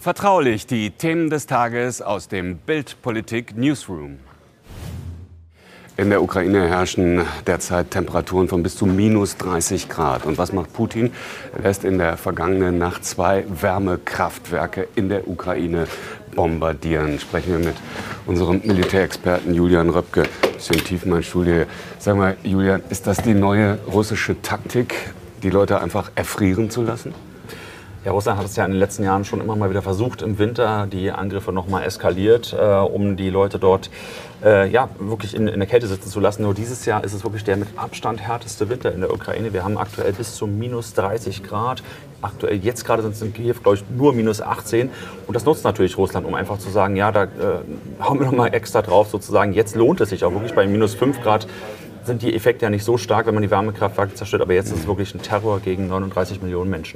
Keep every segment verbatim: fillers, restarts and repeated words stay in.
Vertraulich die Themen des Tages aus dem Bild Politik Newsroom. In der Ukraine herrschen derzeit Temperaturen von bis zu minus dreißig Grad. Und was macht Putin? Er lässt in der vergangenen Nacht zwei Wärmekraftwerke in der Ukraine bombardieren. Sprechen wir mit unserem Militärexperten Julian Röpke. Bisschen tief in meiner Studie. Sag mal, Julian, ist das die neue russische Taktik, die Leute einfach erfrieren zu lassen? Ja, Russland hat es ja in den letzten Jahren schon immer mal wieder versucht, im Winter die Angriffe noch mal eskaliert, äh, um die Leute dort äh, ja, wirklich in, in der Kälte sitzen zu lassen. Nur dieses Jahr ist es wirklich der mit Abstand härteste Winter in der Ukraine. Wir haben aktuell bis zu minus dreißig Grad. Aktuell, jetzt gerade sind es in Kiew, glaube ich, nur minus achtzehn. Und das nutzt natürlich Russland, um einfach zu sagen, ja, da äh, hauen wir noch mal extra drauf sozusagen. Jetzt lohnt es sich auch wirklich. Bei minus fünf Grad sind die Effekte ja nicht so stark, wenn man die Wärmekraftwerke zerstört. Aber jetzt ist es wirklich ein Terror gegen neununddreißig Millionen Menschen.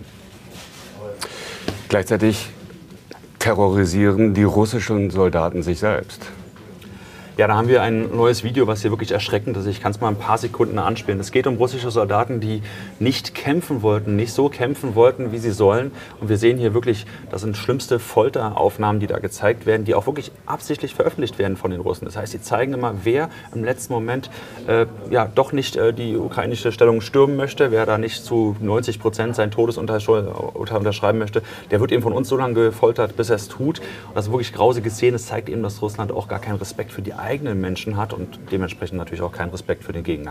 Gleichzeitig terrorisieren die russischen Soldaten sich selbst. Ja, da haben wir ein neues Video, was hier wirklich erschreckend ist. Ich kann es mal ein paar Sekunden anspielen. Es geht um russische Soldaten, die nicht kämpfen wollten, nicht so kämpfen wollten, wie sie sollen. Und wir sehen hier wirklich, das sind schlimmste Folteraufnahmen, die da gezeigt werden, die auch wirklich absichtlich veröffentlicht werden von den Russen. Das heißt, sie zeigen immer, wer im letzten Moment äh, ja doch nicht äh, die ukrainische Stellung stürmen möchte, wer da nicht zu neunzig Prozent sein Todesurteil unterschreiben möchte. Der wird eben von uns so lange gefoltert, bis er es tut. Und das ist wirklich grausige Szene. Es zeigt eben, dass Russland auch gar keinen Respekt für die eigenen Menschen hat und dementsprechend natürlich auch keinen Respekt für den Gegner.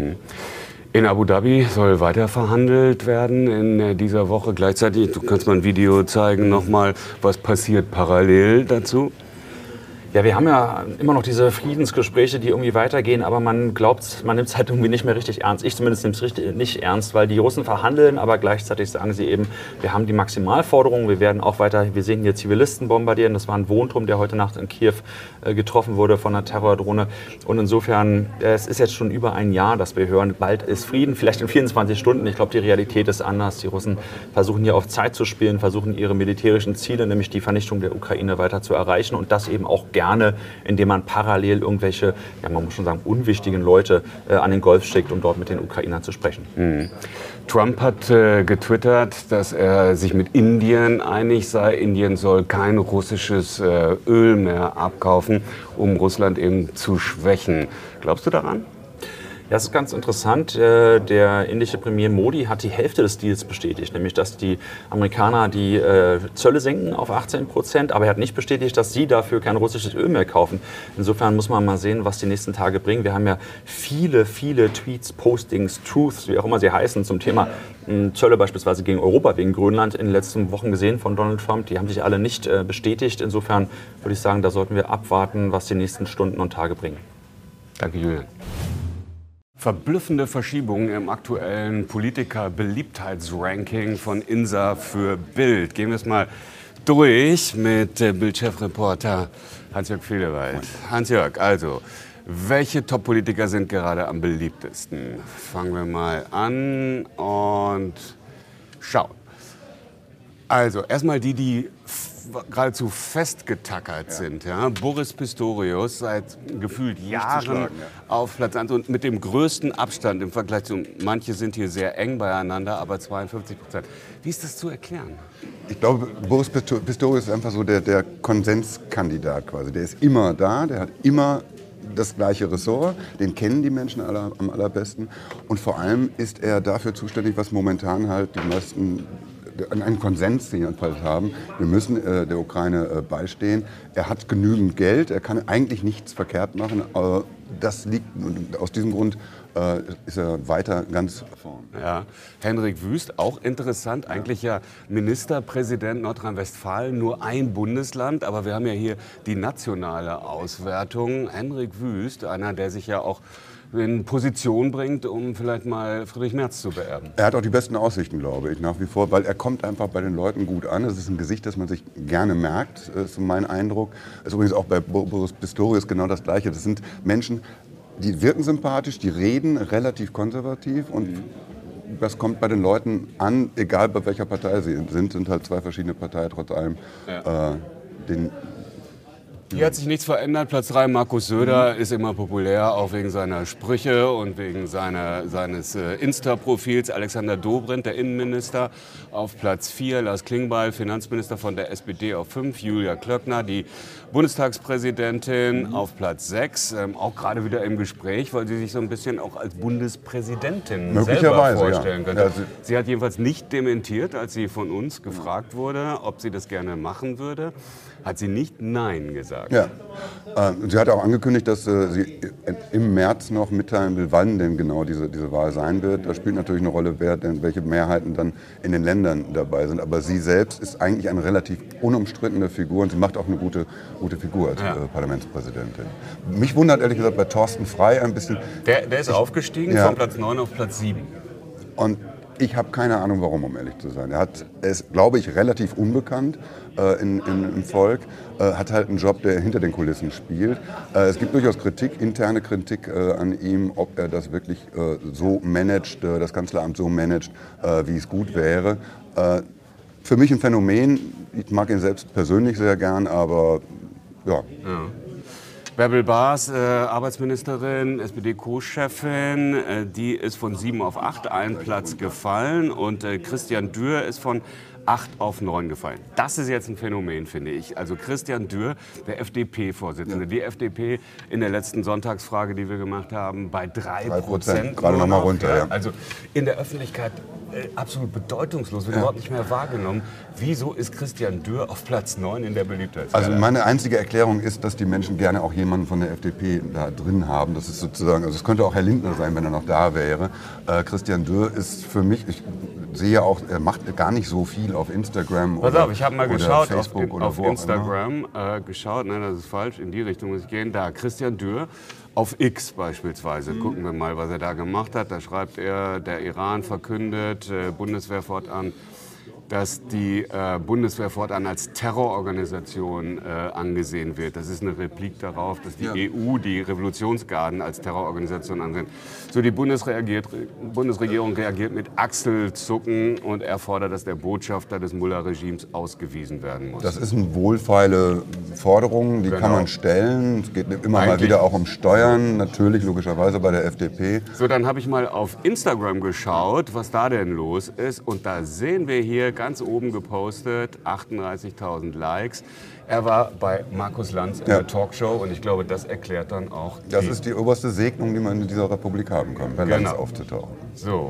In Abu Dhabi soll weiter verhandelt werden in dieser Woche. Gleichzeitig, du kannst mal ein Video zeigen, nochmal, was passiert parallel dazu. Ja, wir haben ja immer noch diese Friedensgespräche, die irgendwie weitergehen, aber man glaubt, man nimmt es halt irgendwie nicht mehr richtig ernst. Ich zumindest nehme es nicht ernst, weil die Russen verhandeln, aber gleichzeitig sagen sie eben, wir haben die Maximalforderungen, wir werden auch weiter, wir sehen hier Zivilisten bombardieren. Das war ein Wohnturm, der heute Nacht in Kiew äh, getroffen wurde von einer Terrordrohne. Und insofern, äh, es ist jetzt schon über ein Jahr, dass wir hören, bald ist Frieden, vielleicht in vierundzwanzig Stunden. Ich glaube, die Realität ist anders. Die Russen versuchen hier auf Zeit zu spielen, versuchen ihre militärischen Ziele, nämlich die Vernichtung der Ukraine, weiter zu erreichen und das eben auch gerne. Indem man parallel irgendwelche, ja, man muss schon sagen, unwichtigen Leute äh, an den Golf schickt, um dort mit den Ukrainern zu sprechen. Mhm. Trump hat äh, getwittert, dass er sich mit Indien einig sei. Indien soll kein russisches äh, Öl mehr abkaufen, um Russland eben zu schwächen. Glaubst du daran? Ja, das ist ganz interessant. Der indische Premier Modi hat die Hälfte des Deals bestätigt, nämlich dass die Amerikaner die Zölle senken auf achtzehn Prozent, aber er hat nicht bestätigt, dass sie dafür kein russisches Öl mehr kaufen. Insofern muss man mal sehen, was die nächsten Tage bringen. Wir haben ja viele, viele Tweets, Postings, Truths, wie auch immer sie heißen, zum Thema Zölle beispielsweise gegen Europa, wegen Grönland in den letzten Wochen gesehen von Donald Trump. Die haben sich alle nicht bestätigt. Insofern würde ich sagen, da sollten wir abwarten, was die nächsten Stunden und Tage bringen. Danke, Julian. Verblüffende Verschiebungen im aktuellen Politiker-Beliebtheitsranking von INSA für Bild. Gehen wir es mal durch mit Bild-Chefreporter Hans-Jörg Fedewald. Hans-Jörg, also, welche Top-Politiker sind gerade am beliebtesten? Fangen wir mal an und schauen. Also, erstmal die, die geradezu festgetackert ja. sind. Ja? Boris Pistorius seit gefühlt Jahren ja. auf Platz eins und mit dem größten Abstand im Vergleich zu, manche sind hier sehr eng beieinander, aber zweiundfünfzig Prozent. Wie ist das zu erklären? Ich glaube, Boris Pistorius ist einfach so der, der Konsenskandidat quasi. Der ist immer da, der hat immer das gleiche Ressort, den kennen die Menschen aller, am allerbesten und vor allem ist er dafür zuständig, was momentan halt die meisten einen Konsens jedenfalls haben. Wir müssen äh, der Ukraine äh, beistehen. Er hat genügend Geld, er kann eigentlich nichts verkehrt machen. Aber das liegt, aus diesem Grund äh, ist er weiter ganz vorn. Ja. Henrik Wüst, auch interessant, eigentlich ja Ministerpräsident Nordrhein-Westfalen, nur ein Bundesland, aber wir haben ja hier die nationale Auswertung. Henrik Wüst, einer, der sich ja auch in Position bringt, um vielleicht mal Friedrich Merz zu beerben. Er hat auch die besten Aussichten, glaube ich, nach wie vor, weil er kommt einfach bei den Leuten gut an. Es ist ein Gesicht, das man sich gerne merkt, ist mein Eindruck. Das ist übrigens auch bei Boris Pistorius genau das Gleiche. Das sind Menschen, die wirken sympathisch, die reden relativ konservativ und das kommt bei den Leuten an, egal bei welcher Partei sie sind, sind halt zwei verschiedene Parteien trotz allem. Ja. Äh, den Hier hat sich nichts verändert. Platz drei, Markus Söder, mhm. ist immer populär, auch wegen seiner Sprüche und wegen seiner, seines äh, Insta-Profils. Alexander Dobrindt, der Innenminister, auf Platz vier. Lars Klingbeil, Finanzminister von der S P D, auf fünf. Julia Klöckner, die Bundestagspräsidentin, mhm. auf Platz sechs. Ähm, auch gerade wieder im Gespräch, weil sie sich so ein bisschen auch als Bundespräsidentin selber vorstellen könnte. Ja, sie, sie hat jedenfalls nicht dementiert, als sie von uns gefragt wurde, ob sie das gerne machen würde. Hat sie nicht Nein gesagt. Ja. Äh, sie hat auch angekündigt, dass äh, sie im März noch mitteilen will, wann denn genau diese, diese Wahl sein wird. Da spielt natürlich eine Rolle, wer denn, welche Mehrheiten dann in den Ländern dabei sind. Aber sie selbst ist eigentlich eine relativ unumstrittene Figur und sie macht auch eine gute, gute Figur als ja. äh, Parlamentspräsidentin. Mich wundert ehrlich gesagt bei Thorsten Frey ein bisschen. Der, der ist ich, aufgestiegen ja. von Platz neun auf Platz sieben. Und ich habe keine Ahnung, warum, um ehrlich zu sein. Er hat, er ist, glaube ich, relativ unbekannt äh, in, in, im Volk, äh, hat halt einen Job, der hinter den Kulissen spielt. Äh, es gibt durchaus Kritik, interne Kritik äh, an ihm, ob er das wirklich äh, so managt, äh, das Kanzleramt so managt, äh, wie es gut wäre. Äh, für mich ein Phänomen. Ich mag ihn selbst persönlich sehr gern, aber ja. ja. Bärbel Baas, äh, Arbeitsministerin, S P D-Co-Chefin, äh, die ist von sieben auf acht, einen Platz gefallen. Und äh, Christian Dürr ist von acht auf neun gefallen. Das ist jetzt ein Phänomen, finde ich. Also Christian Dürr, der F D P-Vorsitzende. Ja. Die F D P in der letzten Sonntagsfrage, die wir gemacht haben, bei drei Prozent. Gerade noch mal runter, ja. Also in der Öffentlichkeit äh, absolut bedeutungslos, wird ja. überhaupt nicht mehr wahrgenommen. Wieso ist Christian Dürr auf Platz neun in der Beliebtheitsskala? Also meine einzige Erklärung ist, dass die Menschen gerne auch jemanden von der F D P da drin haben. Das ist sozusagen, also es könnte auch Herr Lindner sein, wenn er noch da wäre. Äh, Christian Dürr ist für mich, ich sehe auch, er macht gar nicht so viel auf Instagram Pass oder auf, ich habe mal geschaut Facebook auf, oder auf Instagram, äh, geschaut, nein, das ist falsch, in die Richtung muss ich gehen. Da, Christian Dürr auf X beispielsweise. Mhm. Gucken wir mal, was er da gemacht hat. Da schreibt er, der Iran verkündet, äh, Bundeswehr fortan, dass die äh, Bundeswehr fortan als Terrororganisation äh, angesehen wird. Das ist eine Replik darauf, dass die ja. E U die Revolutionsgarden als Terrororganisation ansehen. So, die Bundesregierung reagiert mit Achselzucken und er fordert, dass der Botschafter des Mullah-Regimes ausgewiesen werden muss. Das ist eine wohlfeile Forderung, die genau. kann man stellen. Es geht immer Eigentlich. mal wieder auch um Steuern, natürlich logischerweise bei der F D P. So, dann habe ich mal auf Instagram geschaut, was da denn los ist. Und da sehen wir hier ganz oben gepostet, achtunddreißigtausend Likes. Er war bei Markus Lanz in ja. der Talkshow und ich glaube, das erklärt dann auch... Das ist die oberste Segnung, die man in dieser Republik haben kann, bei genau. Lanz aufzutauchen. So,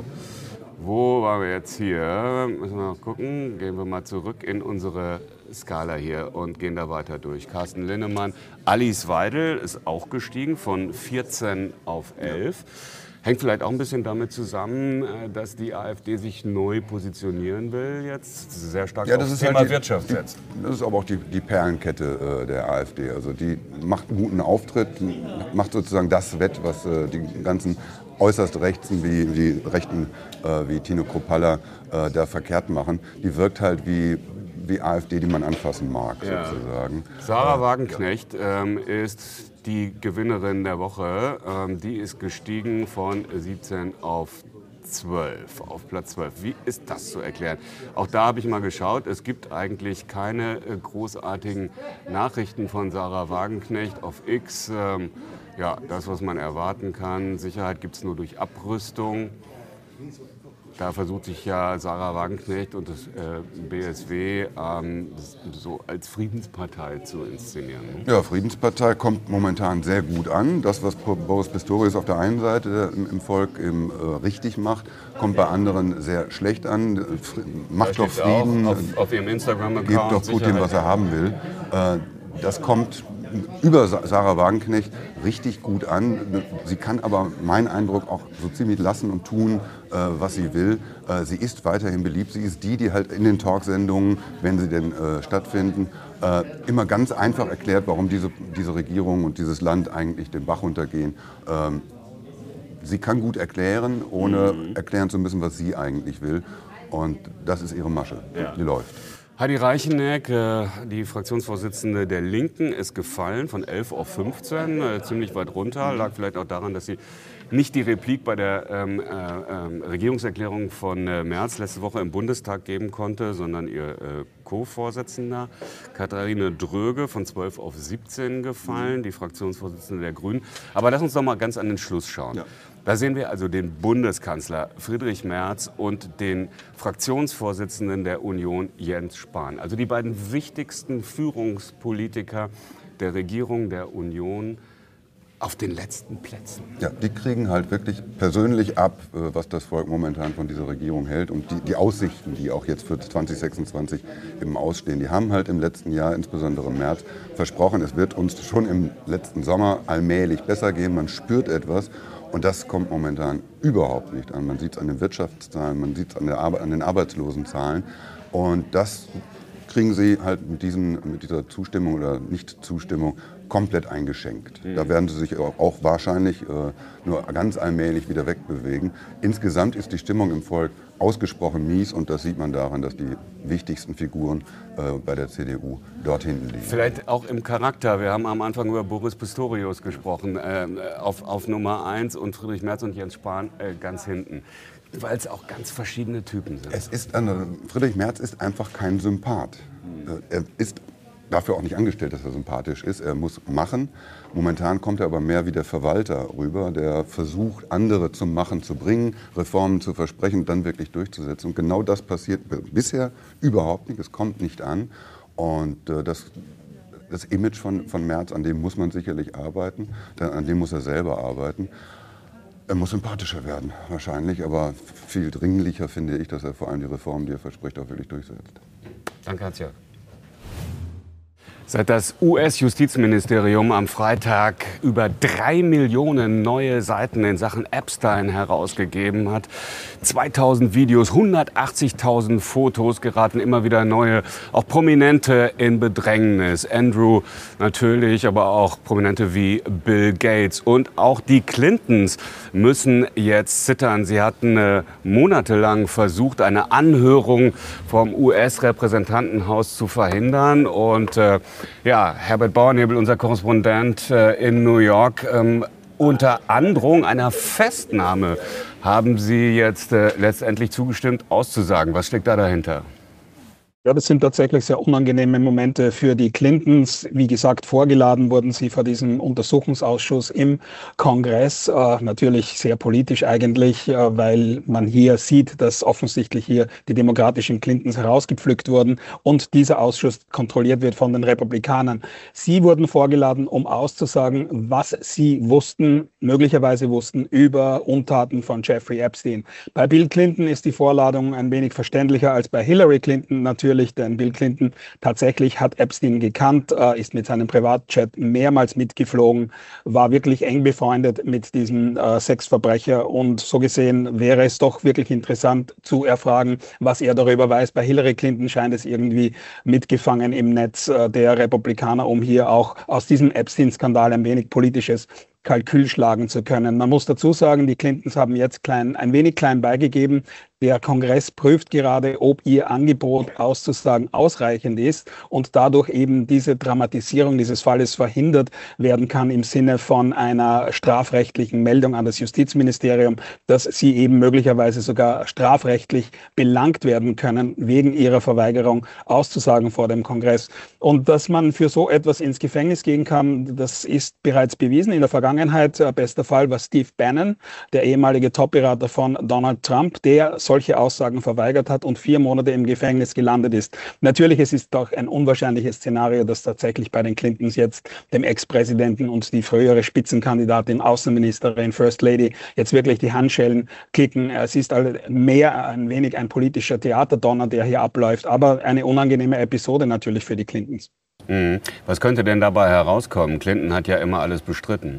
wo waren wir jetzt hier? Müssen wir mal gucken. Gehen wir mal zurück in unsere Skala hier und gehen da weiter durch. Carsten Linnemann, Alice Weidel ist auch gestiegen von vierzehn auf elf. Hängt vielleicht auch ein bisschen damit zusammen, dass die AfD sich neu positionieren will, jetzt sehr stark ja, auf das Thema halt die, Wirtschaft setzt. Die, das ist aber auch die, die Perlenkette äh, der AfD. Also die macht einen guten Auftritt, macht sozusagen das wett, was äh, die ganzen äußerst Rechten wie, die Rechten äh, wie Tino Kruppalla äh, da verkehrt machen. Die wirkt halt wie wie AfD, die man anfassen mag, ja. sozusagen. Sarah Wagenknecht ähm, ist die Gewinnerin der Woche. Ähm, die ist gestiegen von siebzehn auf zwölf, auf Platz zwölf. Wie ist das zu erklären? Auch da habe ich mal geschaut. Es gibt eigentlich keine äh, großartigen Nachrichten von Sarah Wagenknecht auf X. Ähm, ja, das, was man erwarten kann. Sicherheit gibt es nur durch Abrüstung. Da versucht sich ja Sarah Wagenknecht und das äh, B S W ähm, so als Friedenspartei zu inszenieren. Ne? Ja, Friedenspartei kommt momentan sehr gut an. Das, was Boris Pistorius auf der einen Seite im, im Volk eben, äh, richtig macht, kommt bei anderen sehr schlecht an. Fr macht doch Frieden, auf, auf ihrem Instagram-Account. Gebt doch Putin, was er haben will. Äh, das kommt über Sarah Wagenknecht richtig gut an. Sie kann aber, mein Eindruck, auch so ziemlich lassen und tun, äh, was sie will. Äh, sie ist weiterhin beliebt. Sie ist die, die halt in den Talksendungen, wenn sie denn äh, stattfinden, äh, immer ganz einfach erklärt, warum diese, diese Regierung und dieses Land eigentlich den Bach runtergehen. Ähm, sie kann gut erklären, ohne mhm. erklären zu müssen, was sie eigentlich will. Und das ist ihre Masche. Ja. Die läuft. Heidi Reicheneck, die Fraktionsvorsitzende der Linken, ist gefallen von elf auf fünfzehn, ziemlich weit runter. Lag vielleicht auch daran, dass sie nicht die Replik bei der ähm, äh, äh, Regierungserklärung von äh, Merz letzte Woche im Bundestag geben konnte, sondern ihr äh, Co-Vorsitzender Katharina Dröge von zwölf auf siebzehn gefallen, die Fraktionsvorsitzende der Grünen. Aber lass uns doch mal ganz an den Schluss schauen. Ja. Da sehen wir also den Bundeskanzler Friedrich Merz und den Fraktionsvorsitzenden der Union Jens Spahn. Also die beiden wichtigsten Führungspolitiker der Regierung der Union auf den letzten Plätzen. Ja, die kriegen halt wirklich persönlich ab, was das Volk momentan von dieser Regierung hält und die, die Aussichten, die auch jetzt für zwanzig sechsundzwanzig eben ausstehen. Die haben halt im letzten Jahr, insbesondere im März, versprochen, es wird uns schon im letzten Sommer allmählich besser gehen. Man spürt etwas und das kommt momentan überhaupt nicht an. Man sieht es an den Wirtschaftszahlen, man sieht es an, der Ar- an den Arbeitslosenzahlen und das kriegen sie halt mit, diesen, mit dieser Zustimmung oder Nichtzustimmung komplett eingeschenkt. Mhm. Da werden sie sich auch, auch wahrscheinlich äh, nur ganz allmählich wieder wegbewegen. Insgesamt ist die Stimmung im Volk ausgesprochen mies und das sieht man daran, dass die wichtigsten Figuren äh, bei der C D U dort hinten liegen. Vielleicht auch im Charakter. Wir haben am Anfang über Boris Pistorius gesprochen, äh, auf, auf Nummer eins und Friedrich Merz und Jens Spahn äh, ganz hinten. Weil es auch ganz verschiedene Typen sind. Es ist, äh, Friedrich Merz ist einfach kein Sympath. Mhm. Er ist dafür auch nicht angestellt, dass er sympathisch ist. Er muss machen. Momentan kommt er aber mehr wie der Verwalter rüber, der versucht, andere zum Machen zu bringen, Reformen zu versprechen und dann wirklich durchzusetzen. Und genau das passiert bisher überhaupt nicht. Es kommt nicht an. Und äh, das, das Image von, von Merz, an dem muss man sicherlich arbeiten. An dem muss er selber arbeiten. Er muss sympathischer werden, wahrscheinlich. Aber viel dringlicher finde ich, dass er vor allem die Reformen, die er verspricht, auch wirklich durchsetzt. Danke, Hans-Jörg. Seit das U S-Justizministerium am Freitag über drei Millionen neue Seiten in Sachen Epstein herausgegeben hat, zweitausend Videos, hundertachtzigtausend Fotos, geraten immer wieder neue, auch Prominente in Bedrängnis. Andrew natürlich, aber auch Prominente wie Bill Gates. Und auch die Clintons müssen jetzt zittern. Sie hatten äh, monatelang versucht, eine Anhörung vom U S-Repräsentantenhaus zu verhindern. Und äh, ja, Herbert Bauernhebel, unser Korrespondent äh, in New York, ähm, unter Androhung einer Festnahme haben Sie jetzt äh, letztendlich zugestimmt, auszusagen. Was steckt da dahinter? Ja, das sind tatsächlich sehr unangenehme Momente für die Clintons. Wie gesagt, vorgeladen wurden sie vor diesem Untersuchungsausschuss im Kongress. Äh, natürlich sehr politisch eigentlich, äh, weil man hier sieht, dass offensichtlich hier die demokratischen Clintons herausgepflückt wurden und dieser Ausschuss kontrolliert wird von den Republikanern. Sie wurden vorgeladen, um auszusagen, was sie wussten, möglicherweise wussten über Untaten von Jeffrey Epstein. Bei Bill Clinton ist die Vorladung ein wenig verständlicher als bei Hillary Clinton natürlich. Denn Bill Clinton tatsächlich hat Epstein gekannt, äh, ist mit seinem Privatjet mehrmals mitgeflogen, war wirklich eng befreundet mit diesem äh, Sexverbrecher und so gesehen wäre es doch wirklich interessant zu erfragen, was er darüber weiß. Bei Hillary Clinton scheint es irgendwie mitgefangen im Netz äh, der Republikaner, um hier auch aus diesem Epstein-Skandal ein wenig politisches Kalkül schlagen zu können. Man muss dazu sagen, die Clintons haben jetzt klein, ein wenig klein beigegeben. Der Kongress prüft gerade, ob ihr Angebot auszusagen ausreichend ist und dadurch eben diese Dramatisierung dieses Falles verhindert werden kann im Sinne von einer strafrechtlichen Meldung an das Justizministerium, dass sie eben möglicherweise sogar strafrechtlich belangt werden können wegen ihrer Verweigerung auszusagen vor dem Kongress. Und dass man für so etwas ins Gefängnis gehen kann, das ist bereits bewiesen in der Vergangenheit. Bester Fall war Steve Bannon, der ehemalige Top-Berater von Donald Trump, der solche Aussagen verweigert hat und vier Monate im Gefängnis gelandet ist. Natürlich, es ist doch ein unwahrscheinliches Szenario, dass tatsächlich bei den Clintons jetzt dem Ex-Präsidenten und die frühere Spitzenkandidatin, Außenministerin, First Lady, jetzt wirklich die Handschellen kicken. Es ist halt mehr ein wenig ein politischer Theaterdonner, der hier abläuft, aber eine unangenehme Episode natürlich für die Clintons. Mhm. Was könnte denn dabei herauskommen? Clinton hat ja immer alles bestritten.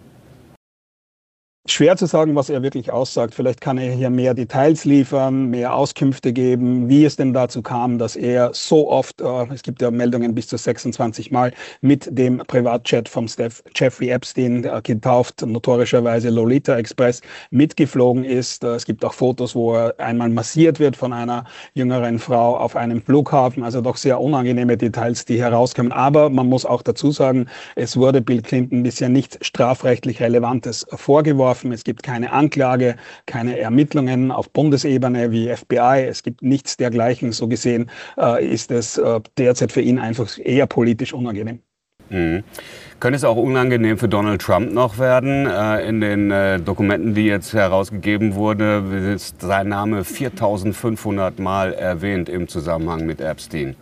Schwer zu sagen, was er wirklich aussagt. Vielleicht kann er hier mehr Details liefern, mehr Auskünfte geben, wie es denn dazu kam, dass er so oft, äh, es gibt ja Meldungen bis zu sechsundzwanzig Mal, mit dem Privatjet vom Steph Jeffrey Epstein, äh, getauft, notorischerweise Lolita Express, mitgeflogen ist. Äh, es gibt auch Fotos, wo er einmal massiert wird von einer jüngeren Frau auf einem Flughafen. Also doch sehr unangenehme Details, die herauskommen. Aber man muss auch dazu sagen, es wurde Bill Clinton bisher nichts strafrechtlich Relevantes vorgeworfen. vorgeworfen. Es gibt keine Anklage, keine Ermittlungen auf Bundesebene wie F B I. Es gibt nichts dergleichen. So gesehen äh, ist es äh, derzeit für ihn einfach eher politisch unangenehm. Mhm. Könnte es auch unangenehm für Donald Trump noch werden? Äh, in den äh, Dokumenten, die jetzt herausgegeben wurden, ist sein Name viertausendfünfhundert Mal erwähnt im Zusammenhang mit Epstein.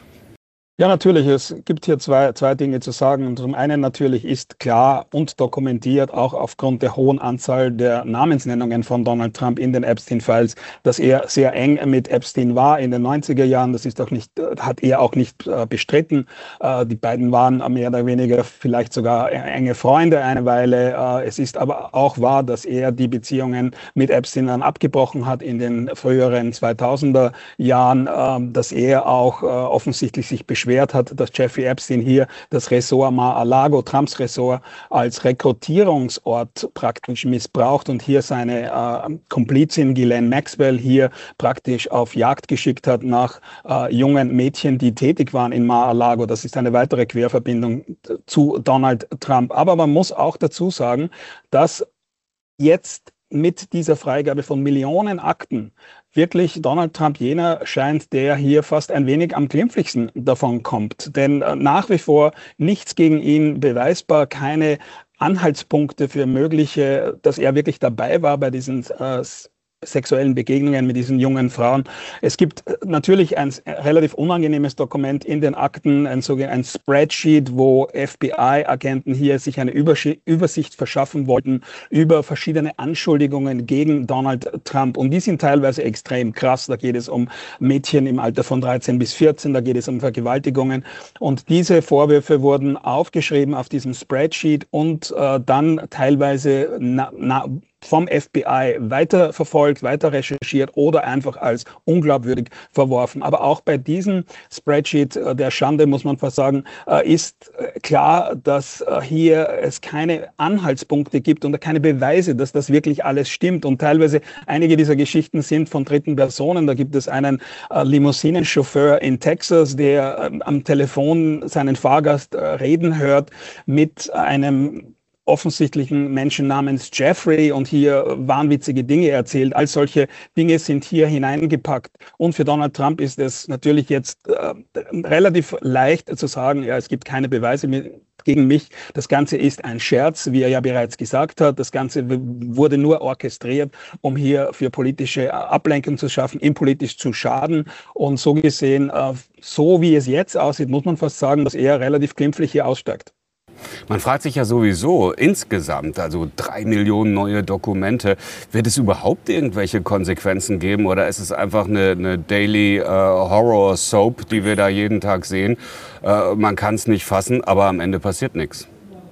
Ja, natürlich. Es gibt hier zwei, zwei Dinge zu sagen. Zum einen natürlich ist klar und dokumentiert, auch aufgrund der hohen Anzahl der Namensnennungen von Donald Trump in den Epstein-Files, dass er sehr eng mit Epstein war in den neunziger Jahren. Das ist auch nicht, hat er auch nicht äh, bestritten. Äh, die beiden waren mehr oder weniger vielleicht sogar enge Freunde eine Weile. Äh, es ist aber auch wahr, dass er die Beziehungen mit Epstein dann abgebrochen hat in den früheren zweitausender Jahren, äh, dass er auch äh, offensichtlich sich beschwert hat, dass Jeffrey Epstein hier das Ressort Mar-a-Lago, Trumps Ressort, als Rekrutierungsort praktisch missbraucht und hier seine äh, Komplizin Ghislaine Maxwell hier praktisch auf Jagd geschickt hat nach äh, jungen Mädchen, die tätig waren in Mar-a-Lago. Das ist eine weitere Querverbindung zu Donald Trump. Aber man muss auch dazu sagen, dass jetzt mit dieser Freigabe von Millionen Akten wirklich Donald Trump jener scheint, der hier fast ein wenig am glimpflichsten davon kommt. Denn nach wie vor nichts gegen ihn beweisbar, keine Anhaltspunkte für mögliche, dass er wirklich dabei war bei diesen äh, sexuellen Begegnungen mit diesen jungen Frauen. Es gibt natürlich ein relativ unangenehmes Dokument in den Akten, ein sogenanntes Spreadsheet, wo F B I-Agenten hier sich eine Übersicht verschaffen wollten über verschiedene Anschuldigungen gegen Donald Trump. Und die sind teilweise extrem krass. Da geht es um Mädchen im Alter von dreizehn bis vierzehn, da geht es um Vergewaltigungen. Und diese Vorwürfe wurden aufgeschrieben auf diesem Spreadsheet und äh, dann teilweise na, na, vom F B I weiter verfolgt, weiter recherchiert oder einfach als unglaubwürdig verworfen. Aber auch bei diesem Spreadsheet der Schande, muss man fast sagen, ist klar, dass hier es keine Anhaltspunkte gibt und keine Beweise, dass das wirklich alles stimmt. Und teilweise einige dieser Geschichten sind von dritten Personen. Da gibt es einen Limousinenchauffeur in Texas, der am Telefon seinen Fahrgast reden hört mit einem offensichtlichen Menschen namens Jeffrey und hier wahnwitzige Dinge erzählt. All solche Dinge sind hier hineingepackt. Und für Donald Trump ist es natürlich jetzt äh, relativ leicht zu sagen, ja, es gibt keine Beweise mehr gegen mich. Das Ganze ist ein Scherz, wie er ja bereits gesagt hat. Das Ganze wurde nur orchestriert, um hier für politische Ablenkung zu schaffen, ihm politisch zu schaden. Und so gesehen, äh, so wie es jetzt aussieht, muss man fast sagen, dass er relativ glimpflich hier aussteigt. Man fragt sich ja sowieso insgesamt, also drei Millionen neue Dokumente, wird es überhaupt irgendwelche Konsequenzen geben oder ist es einfach eine, eine Daily äh, Horror Soap, die wir da jeden Tag sehen? Äh, man kann es nicht fassen, aber am Ende passiert nichts.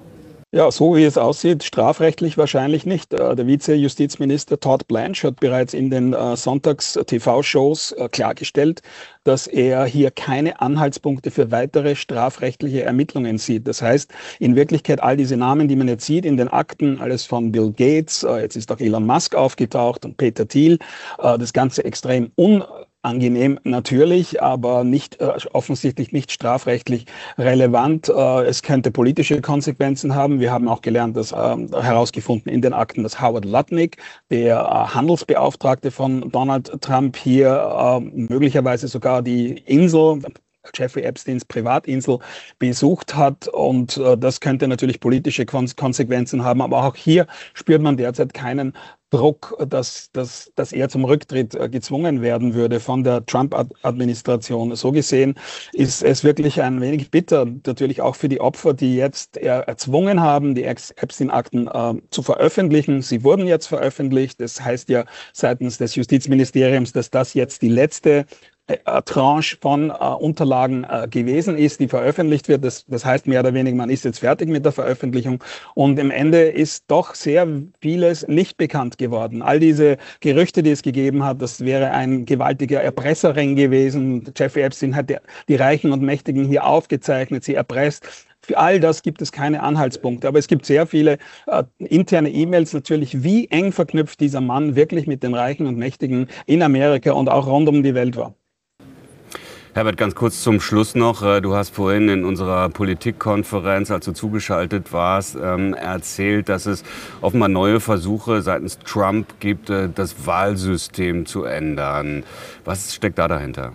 Ja, so wie es aussieht, strafrechtlich wahrscheinlich nicht. Der Vize-Justizminister Todd Blanche hat bereits in den Sonntags-T V-Shows klargestellt, dass er hier keine Anhaltspunkte für weitere strafrechtliche Ermittlungen sieht. Das heißt, in Wirklichkeit all diese Namen, die man jetzt sieht in den Akten, alles von Bill Gates, jetzt ist auch Elon Musk aufgetaucht und Peter Thiel, das Ganze extrem un Angenehm natürlich, aber nicht äh, offensichtlich nicht strafrechtlich relevant. Äh, es könnte politische Konsequenzen haben. Wir haben auch gelernt, dass äh, herausgefunden in den Akten, dass Howard Lutnick, der äh, Handelsbeauftragte von Donald Trump, hier äh, möglicherweise sogar die Insel, Jeffrey Epsteins Privatinsel, besucht hat und äh, das könnte natürlich politische Kon Konsequenzen haben. Aber auch hier spürt man derzeit keinen Druck, dass, dass, dass er zum Rücktritt äh, gezwungen werden würde von der Trump-Administration. So gesehen ist es wirklich ein wenig bitter, natürlich auch für die Opfer, die jetzt äh, erzwungen haben, die Epstein-Akten äh, zu veröffentlichen. Sie wurden jetzt veröffentlicht. Das heißt ja seitens des Justizministeriums, dass das jetzt die letzte Tranche von äh, Unterlagen äh, gewesen ist, die veröffentlicht wird. Das, das heißt mehr oder weniger, man ist jetzt fertig mit der Veröffentlichung und im Ende ist doch sehr vieles nicht bekannt geworden. All diese Gerüchte, die es gegeben hat, das wäre ein gewaltiger Erpresserring gewesen. Jeffrey Epstein hat die, die Reichen und Mächtigen hier aufgezeichnet, sie erpresst. Für all das gibt es keine Anhaltspunkte, aber es gibt sehr viele äh, interne E-Mails natürlich, wie eng verknüpft dieser Mann wirklich mit den Reichen und Mächtigen in Amerika und auch rund um die Welt war. Herbert, ganz kurz zum Schluss noch. Du hast vorhin in unserer Politikkonferenz, als du zugeschaltet warst, erzählt, dass es offenbar neue Versuche seitens Trump gibt, das Wahlsystem zu ändern. Was steckt da dahinter?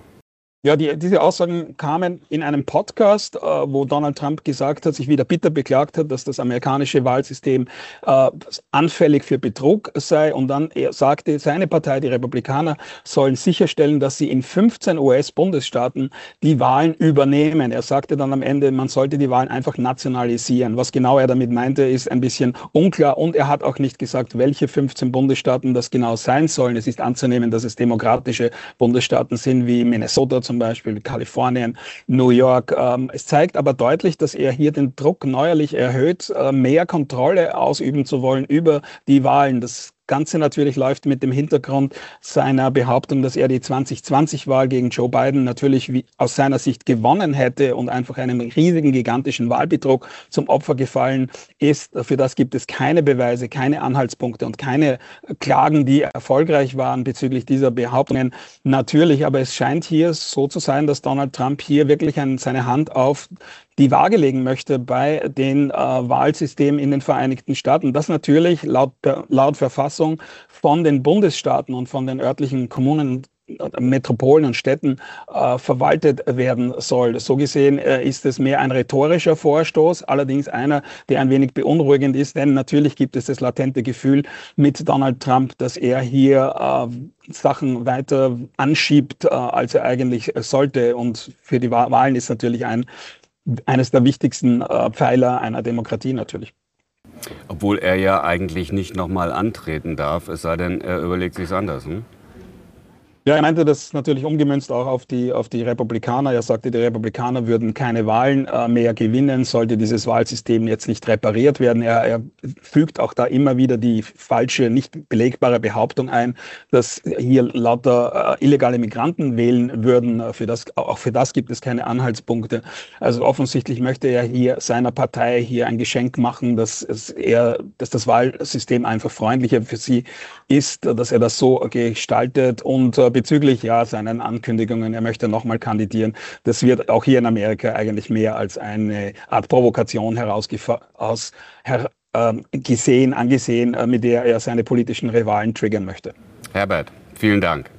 Ja, die, diese Aussagen kamen in einem Podcast, äh, wo Donald Trump gesagt hat, sich wieder bitter beklagt hat, dass das amerikanische Wahlsystem äh, anfällig für Betrug sei. Und dann er sagte, seine Partei, die Republikaner, sollen sicherstellen, dass sie in fünfzehn U S-Bundesstaaten die Wahlen übernehmen. Er sagte dann am Ende, man sollte die Wahlen einfach nationalisieren. Was genau er damit meinte, ist ein bisschen unklar. Und er hat auch nicht gesagt, welche fünfzehn Bundesstaaten das genau sein sollen. Es ist anzunehmen, dass es demokratische Bundesstaaten sind, wie Minnesota zum Beispiel, Kalifornien, New York. Es zeigt aber deutlich, dass er hier den Druck neuerlich erhöht, mehr Kontrolle ausüben zu wollen über die Wahlen. Das Ganze natürlich läuft mit dem Hintergrund seiner Behauptung, dass er die zwanzig zwanzig-Wahl gegen Joe Biden natürlich wie aus seiner Sicht gewonnen hätte und einfach einem riesigen, gigantischen Wahlbetrug zum Opfer gefallen ist. Für das gibt es keine Beweise, keine Anhaltspunkte und keine Klagen, die erfolgreich waren bezüglich dieser Behauptungen. Natürlich, aber es scheint hier so zu sein, dass Donald Trump hier wirklich ein, seine Hand auf die Waage legen möchte bei den äh, Wahlsystemen in den Vereinigten Staaten. Das natürlich laut, laut Verfassung von den Bundesstaaten und von den örtlichen Kommunen, Metropolen und Städten äh, verwaltet werden soll. So gesehen äh, ist es mehr ein rhetorischer Vorstoß, allerdings einer, der ein wenig beunruhigend ist, denn natürlich gibt es das latente Gefühl mit Donald Trump, dass er hier äh, Sachen weiter anschiebt, äh, als er eigentlich sollte. Und für die Wahlen ist natürlich ein eines der wichtigsten äh, Pfeiler einer Demokratie natürlich. Obwohl er ja eigentlich nicht nochmal antreten darf, es sei denn, er überlegt sich anders. Hm? Ja, er meinte das natürlich umgemünzt auch auf die, auf die Republikaner. Er sagte, die Republikaner würden keine Wahlen äh, mehr gewinnen, sollte dieses Wahlsystem jetzt nicht repariert werden. Er, er fügt auch da immer wieder die falsche, nicht belegbare Behauptung ein, dass hier lauter äh, illegale Migranten wählen würden. Für das, auch für das gibt es keine Anhaltspunkte. Also offensichtlich möchte er hier seiner Partei hier ein Geschenk machen, dass, es eher, dass das Wahlsystem einfach freundlicher für sie ist, dass er das so gestaltet. Und äh, bezüglich ja seinen Ankündigungen, er möchte nochmal kandidieren, das wird auch hier in Amerika eigentlich mehr als eine Art Provokation herausgefa- aus, her, äh, gesehen, angesehen, äh, mit der er seine politischen Rivalen triggern möchte. Herbert, vielen Dank.